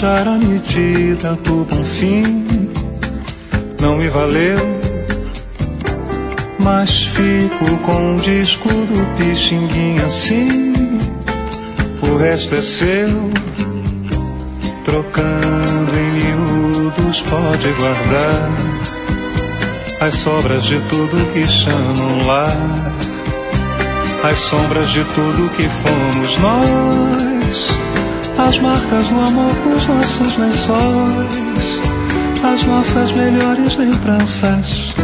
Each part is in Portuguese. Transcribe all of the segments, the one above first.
achar a medida do bom fim não me valeu, mas fico com o disco do Pixinguinha assim. O resto é seu, trocando em miúdos pode guardar as sobras de tudo que chamam lá, as sombras de tudo que fomos nós, as marcas do amor nos nossos lençóis, as nossas melhores lembranças,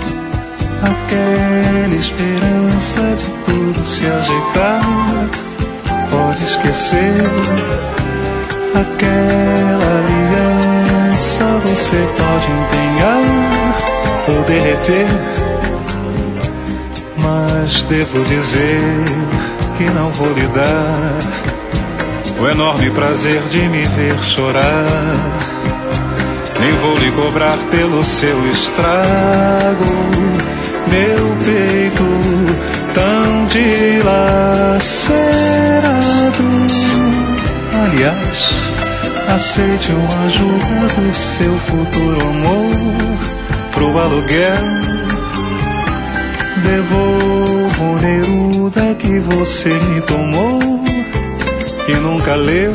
aquela esperança de tudo se ajeitar. Pode esquecer aquela aliança, você pode empenhar ou derreter, mas devo dizer que não vou lhe dar o enorme prazer de me ver chorar, nem vou lhe cobrar pelo seu estrago, meu peito tão dilacerado. Aliás, aceite uma ajuda do seu futuro amor pro aluguel. Devolvo o Neruda que você me tomou e nunca leu.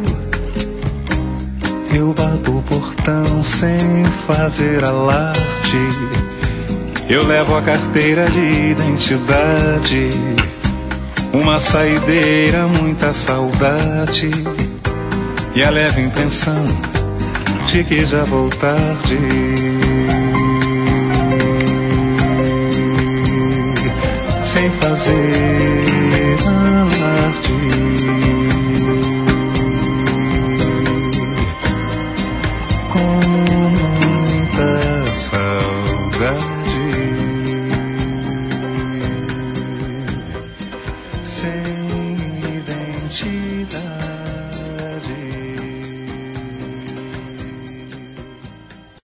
Eu bato o portão sem fazer alarde, eu levo a carteira de identidade, uma saideira, muita saudade, e a levo em pensão de que já vou tarde. Sem fazer alarde, com muita saudade. Sem